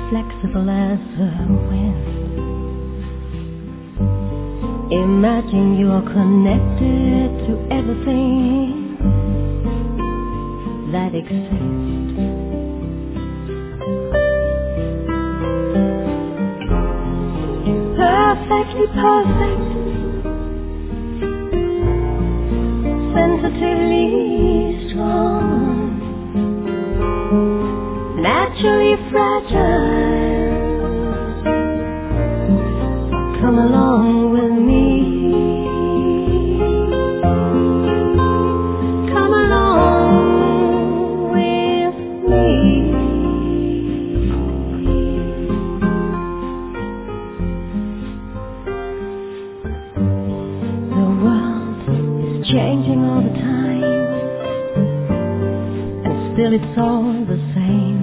flexible as the wind. Imagine you're connected to everything that exists. Perfectly perfect, sensitively strong, naturally fragile. Come along with me. Come along with me. The world is changing all the time, and still it's all the same.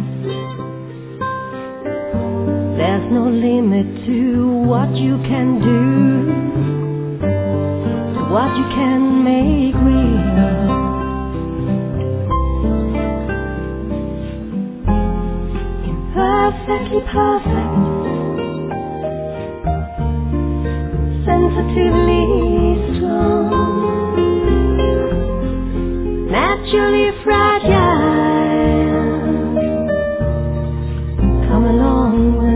There's no limit to what you can do, to what you can make real. Imperfectly perfect, sensitively strong, naturally fragile. Come along with